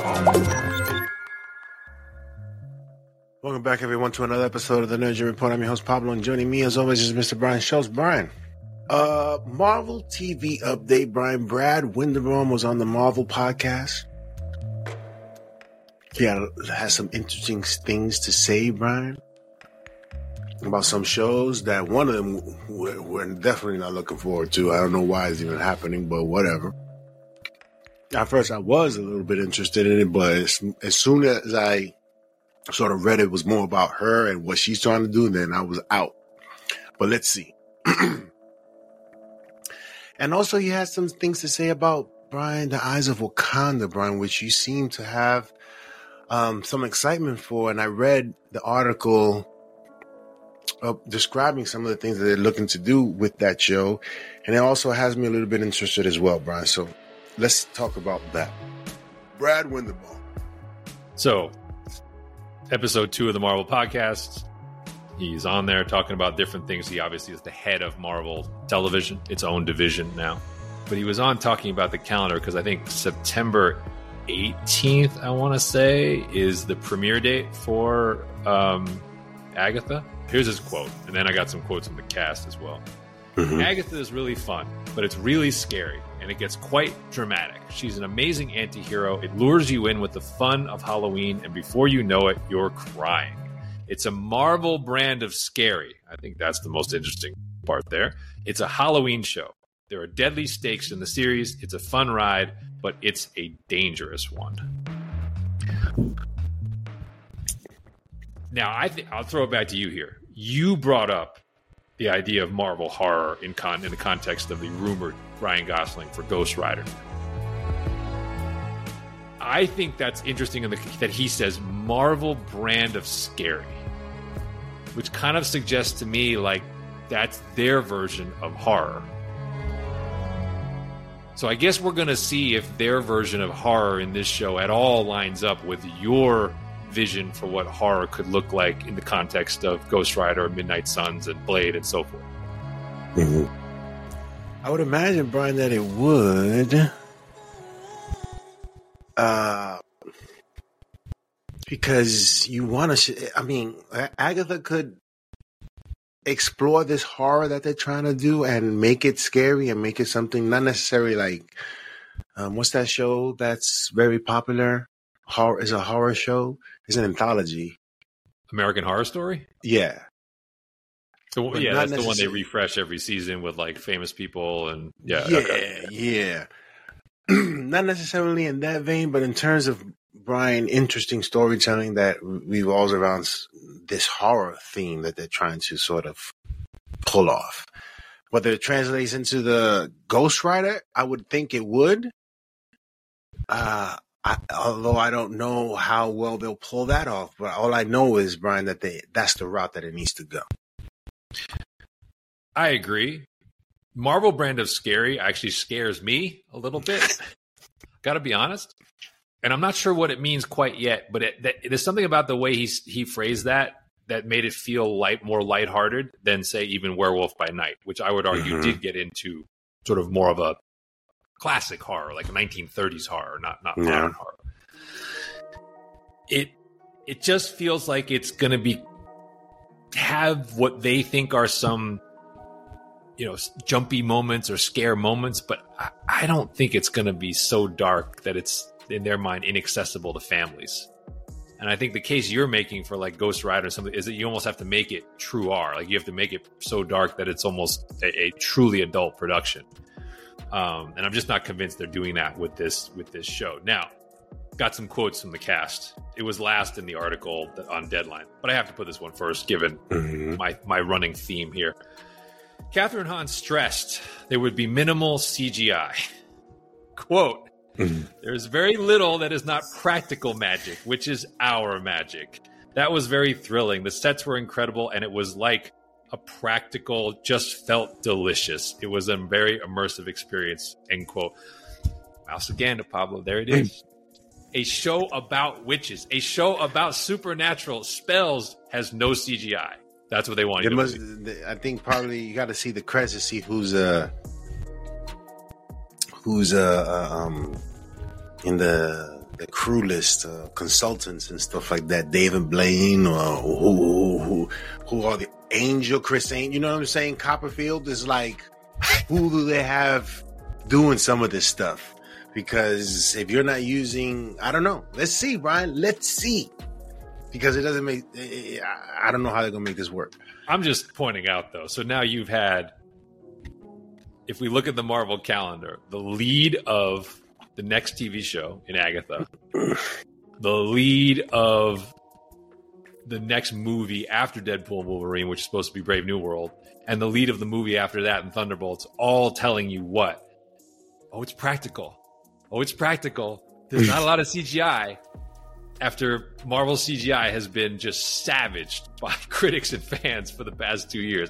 Welcome back, everyone, to another episode of the Nerd Gym Report. I'm your host, Pablo, and joining me, as always, is Mr. Brian Schultz. Brian, Marvel TV update, Brian. Brad Winderbaum was on the Marvel podcast. He has some interesting things to say, Brian, about some shows that one of them we're definitely not looking forward to. I don't know why it's even happening, but whatever. At first, I was a little bit interested in it, but as soon as I sort of read it was more about her and what she's trying to do, then I was out. But let's see. And also, he has some things to say about, Brian, the Eyes of Wakanda, Brian, which you seem to have some excitement for. And I read the article describing some of the things that they're looking to do with that show. And it also has me a little bit interested as well, Brian. So let's talk about that. Brad Winderbaum. So, episode 2 of the Marvel podcast. He's on there talking about different things. He obviously is the head of Marvel Television, its own division now. But he was on talking about the calendar because I think September 18th, I want to say, is the premiere date for Agatha. Here's his quote, and then I got some quotes from the cast as well. Mm-hmm. Agatha is really fun, but it's really scary, and it gets quite dramatic. She's an amazing anti-hero. It lures you in with the fun of Halloween, and before you know it, you're crying. It's a Marvel brand of scary. I think that's the most interesting part there. It's a Halloween show. There are deadly stakes in the series. It's a fun ride, but it's a dangerous one. Now, I'll throw it back to you here. You brought up the idea of Marvel horror in the context of the rumored Ryan Gosling for Ghost Rider. I think that's interesting that he says Marvel brand of scary, which kind of suggests to me like that's their version of horror. So I guess we're going to see if their version of horror in this show at all lines up with your vision for what horror could look like in the context of Ghost Rider, Midnight Suns, and Blade, and so forth. Mm-hmm. I would imagine, Brian, that it would. Because you want to... Agatha could explore this horror that they're trying to do and make it scary and make it something not necessarily like... what's that show that's very popular? Horror is a horror show. It's an anthology. American Horror Story? Yeah. So, yeah, that's the one they refresh every season with like famous people and yeah. Not necessarily in that vein, but in terms of, Brian, interesting storytelling that revolves around this horror theme that they're trying to sort of pull off. Whether it translates into the Ghost Rider, I would think it would. Although I don't know how well they'll pull that off, but all I know is, Brian, that that's the route that it needs to go. I agree. Marvel brand of scary actually scares me a little bit. Got to be honest. And I'm not sure what it means quite yet, but there's something about the way he phrased that made it feel more lighthearted than, say, even Werewolf by Night, which I would argue did get into sort of more of a classic horror, like 1930s horror, not modern horror. It just feels like it's going to have what they think are some, jumpy moments or scare moments, but I don't think it's going to be so dark that it's, in their mind, inaccessible to families. And I think the case you're making for like Ghost Rider or something is that you almost have to make it true R. Like you have to make it so dark that it's almost a truly adult production. And I'm just not convinced they're doing that with this show. Now, got some quotes from the cast. It was last in the article on Deadline, but I have to put this one first, given my running theme here. Catherine Hahn stressed there would be minimal CGI. Quote, there's very little that is not practical magic, which is our magic. That was very thrilling. The sets were incredible, and it was like a practical, just felt delicious. It was a very immersive experience, end quote. Mouse again to Pablo. There it is. A show about witches, a show about supernatural spells has no CGI. That's what they want you to believe. I think probably you got to see the credits to see who's in the the crew list, consultants and stuff like that, Dave and Blaine, or who are the Angel, Chris Angel, you know what I'm saying? Copperfield is like, who do they have doing some of this stuff? Because if you're not using, I don't know. Let's see, Brian. Let's see. Because it doesn't make, I don't know how they're going to make this work. I'm just pointing out, though. So now you've had, if we look at the Marvel calendar, the lead of the next TV show in Agatha, the lead of the next movie after Deadpool and Wolverine, which is supposed to be Brave New World, and the lead of the movie after that in Thunderbolts, all telling you what? Oh, it's practical. Oh, it's practical. There's not a lot of CGI after Marvel's CGI has been just savaged by critics and fans for the past 2 years.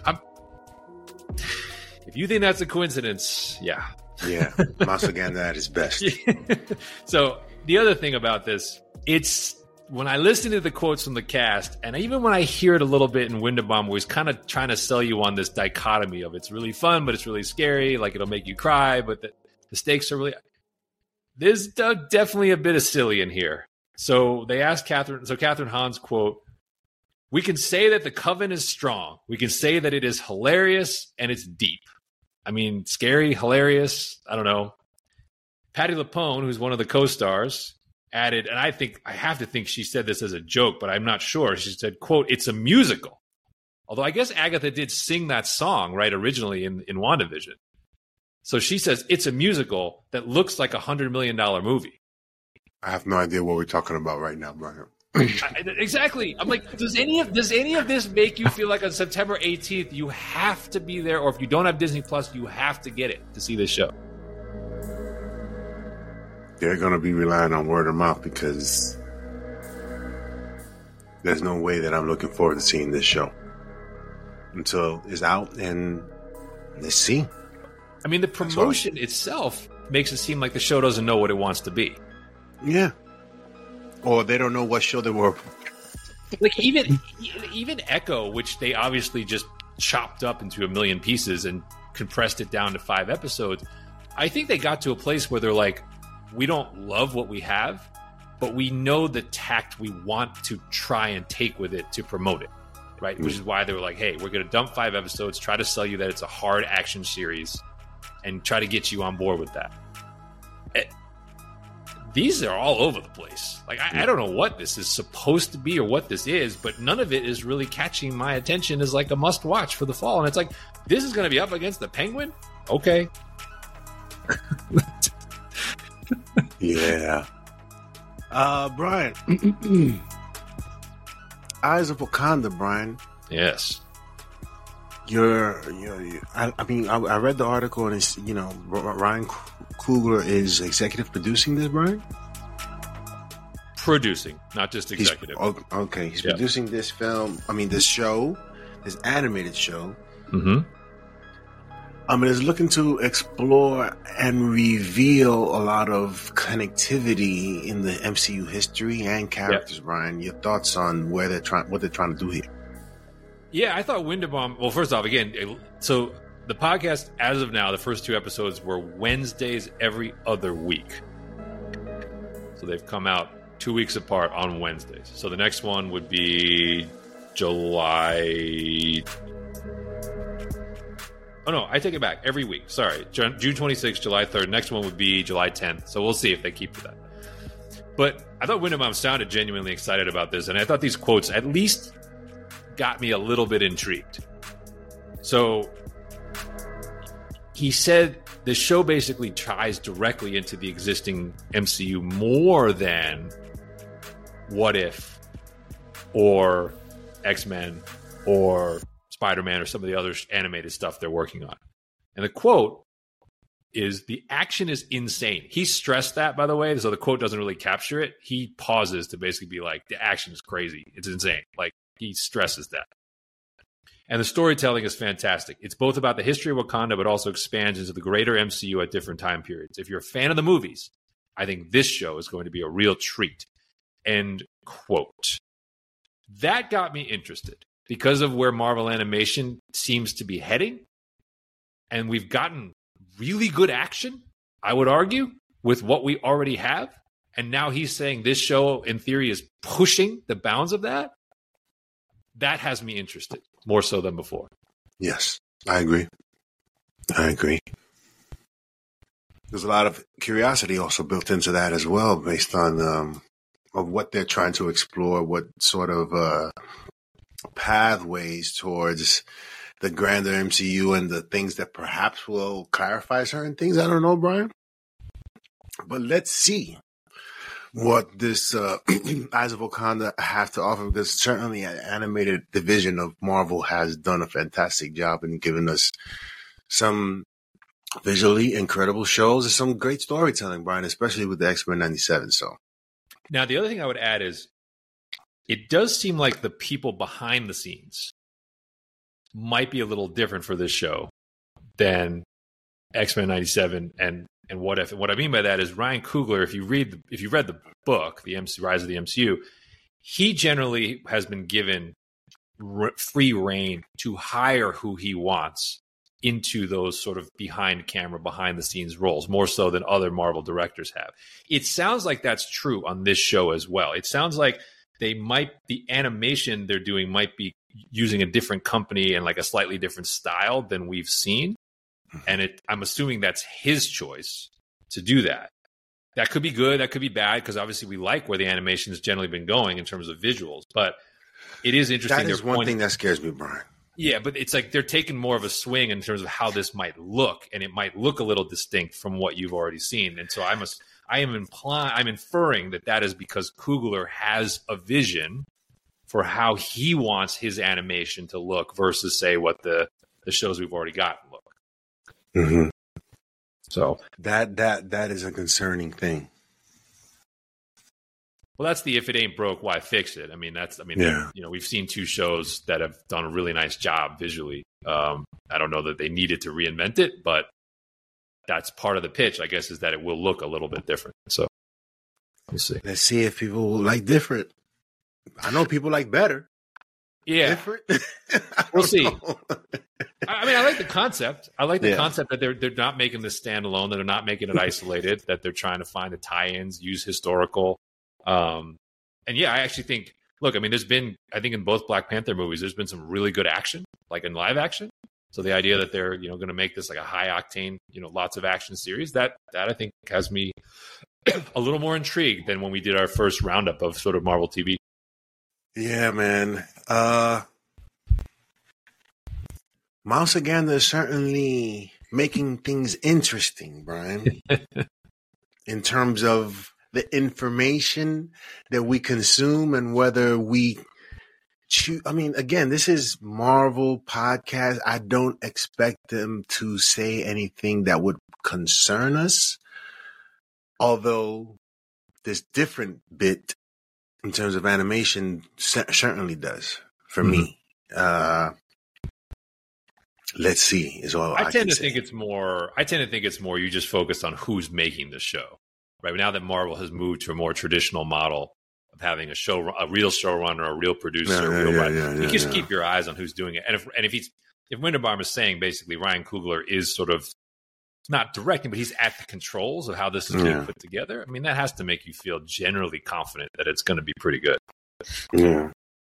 If you think that's a coincidence, yeah. Yeah, Masaganda at his best. So the other thing about this, it's when I listen to the quotes from the cast, and even when I hear it a little bit in Windenbaum, where he's kind of trying to sell you on this dichotomy of it's really fun, but it's really scary, like it'll make you cry, but the stakes are really... There's definitely a bit of silly in here. So they asked Catherine Hahn's quote, "We can say that the Coven is strong. We can say that it is hilarious and it's deep." I mean, scary, hilarious, I don't know. Patti LuPone, who's one of the co-stars, added, and I have to think she said this as a joke, but I'm not sure. She said, quote, "It's a musical." Although I guess Agatha did sing that song, right, originally in WandaVision. So she says it's a musical that looks like $100 million movie. I have no idea what we're talking about right now, Brian. Exactly. I'm like, does any of this make you feel like on September 18th you have to be there, or if you don't have Disney Plus, you have to get it to see this show? They're going to be relying on word of mouth because there's no way that I'm looking forward to seeing this show until it's out, and let's see. I mean, the promotion itself makes it seem like the show doesn't know what it wants to be. Yeah. Or they don't know what show they were. Like even Echo, which they obviously just chopped up into a million pieces and compressed it down to 5 episodes. I think they got to a place where they're like, we don't love what we have, but we know the tact we want to try and take with it to promote it, right? Mm-hmm. Which is why they were like, hey, we're going to dump 5 episodes, try to sell you that it's a hard action series, and try to get you on board with that. These are all over the place. Like, I don't know what this is supposed to be or what this is, but none of it is really catching my attention as like a must watch for the fall. And it's like, this is going to be up against the Penguin? Okay. Yeah. Brian. Eyes of Wakanda, Brian. Yes. I mean, I read the article, and it's, Ryan Coogler is executive producing this, Brian? Producing, not just executive. Okay, he's producing this film. I mean, this show, this animated show. Mm-hmm. I mean, it's looking to explore and reveal a lot of connectivity in the MCU history and characters, Brian. Your thoughts on what they're trying to do here? Yeah, I thought Windenbaum... Well, first off, again, so the podcast, as of now, the first 2 episodes were Wednesdays every other week. So they've come out 2 weeks apart on Wednesdays. So the next one would be July... Oh, no, I take it back. Every week. Sorry. June 26th, July 3rd. Next one would be July 10th. So we'll see if they keep to that. But I thought Windenbaum sounded genuinely excited about this. And I thought these quotes at least got me a little bit intrigued. So he said the show basically ties directly into the existing MCU more than What If or X-Men or Spider-Man or some of the other animated stuff they're working on. And the quote is, "The action is insane." He stressed that, by the way, so the quote doesn't really capture it. He pauses to basically be like, the action is crazy. It's insane. Like, he stresses that. And the storytelling is fantastic. It's both about the history of Wakanda, but also expands into the greater MCU at different time periods. If you're a fan of the movies, I think this show is going to be a real treat. End quote. That got me interested because of where Marvel Animation seems to be heading. And we've gotten really good action, I would argue, with what we already have. and now he's saying this show, in theory, is pushing the bounds of that. That has me interested more so than before. Yes, I agree. There's a lot of curiosity also built into that as well, based on of what they're trying to explore, what sort of pathways towards the grander MCU and the things that perhaps will clarify certain things. I don't know, Brian. But let's see what this Eyes of Wakanda have to offer, because certainly an animated division of Marvel has done a fantastic job in giving us some visually incredible shows and some great storytelling, Brian, especially with the X-Men 97. So now the other thing I would add is it does seem like the people behind the scenes might be a little different for this show than X-Men 97 and What If. And what I mean by that is Ryan Coogler, if you read the book, the Rise of the MCU, he generally has been given free reign to hire who he wants into those sort of behind camera, behind the scenes roles, more so than other Marvel directors have. It sounds like that's true on this show as well. It sounds like the animation they're doing might be using a different company and like a slightly different style than we've seen. And I'm assuming that's his choice to do that. That could be good, that could be bad, because obviously we like where the animation has generally been going in terms of visuals. But it is interesting. That is one thing that scares me, Brian. Yeah, but it's like they're taking more of a swing in terms of how this might look, and it might look a little distinct from what you've already seen. And so I'm inferring that is because Coogler has a vision for how he wants his animation to look versus, say, what the shows we've already gotten look. Mm-hmm. So that is a concerning thing. Well, that's the if it ain't broke, why fix it? Yeah. We've seen two shows that have done a really nice job visually. I don't know that they needed to reinvent it, but that's part of the pitch, I guess, is that it will look a little bit different. So we'll see. Let's see if people will like different. I know people like better. Yeah. Different. We'll see. I like the concept. I like the concept that they're not making this standalone, that they're not making it isolated, that they're trying to find the tie-ins, use historical. And yeah, I actually think, look, there's been, I think in both Black Panther movies, there's been some really good action, like in live action. So the idea that they're, going to make this like a high octane, lots of action series, that I think has me a little more intrigued than when we did our first roundup of sort of Marvel TV. Yeah, man. Mouse Aganda is certainly making things interesting, Brian, in terms of the information that we consume and whether we choose. Again, this is Marvel podcast. I don't expect them to say anything that would concern us, although this different bit in terms of animation certainly does for me. Let's see is all I tend to say. think it's more you just focused on who's making the show. Right now that Marvel has moved to a more traditional model of having a real showrunner, a real producer, you just keep your eyes on who's doing it. And if Winterbaum is saying basically Ryan Coogler is sort of not directing, but he's at the controls of how this is being put together, that has to make you feel generally confident that it's going to be pretty good. Yeah.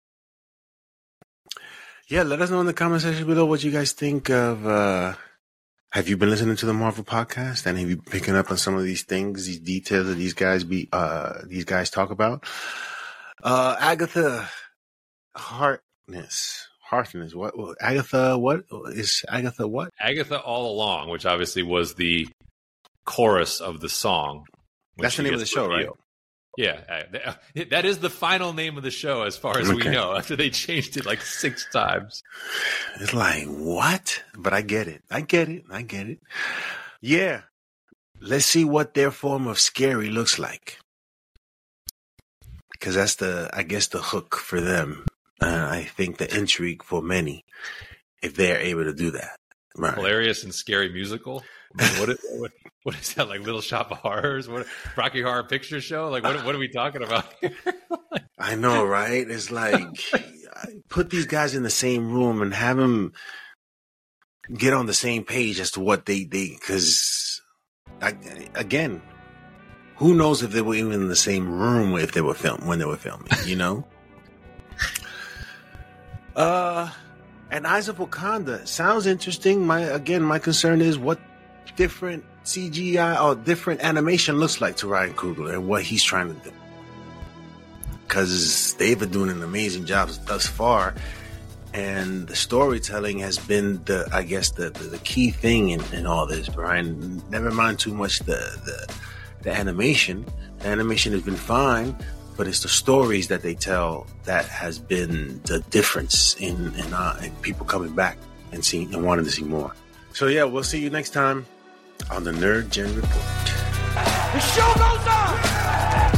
Yeah, let us know in the comment section below what you guys think of. Have you been listening to the Marvel podcast, and have you been picking up on some of these things, these details that these guys talk about? Agatha Harkness. What? Agatha? What is Agatha? What? Agatha All Along, which obviously was the chorus of the song. That's the name of the show, right? Yeah, that is the final name of the show, as far as we know. After they changed it like 6 times, it's like what? But I get it. Yeah, let's see what their form of scary looks like, because that's the hook for them. I think the intrigue for many, if they're able to do that. Right. Hilarious and scary musical. What is that, like Little Shop of Horrors? What, Rocky Horror Picture Show? Like what are we talking about here? I know, right? It's like put these guys in the same room and have them get on the same page as to what they because again, Who knows if they were even in the same room if they were when they were filming, you know? And Eyes of Wakanda sounds interesting. My concern is what different CGI or different animation looks like to Ryan Coogler and what he's trying to do. Because they've been doing an amazing job thus far, and the storytelling has been the key thing in all this, Brian. Never mind too much the animation. The animation has been fine, but it's the stories that they tell that has been the difference in people coming back and seeing and wanting to see more. So yeah, we'll see you next time on the Nerd Gen Report. The show goes on!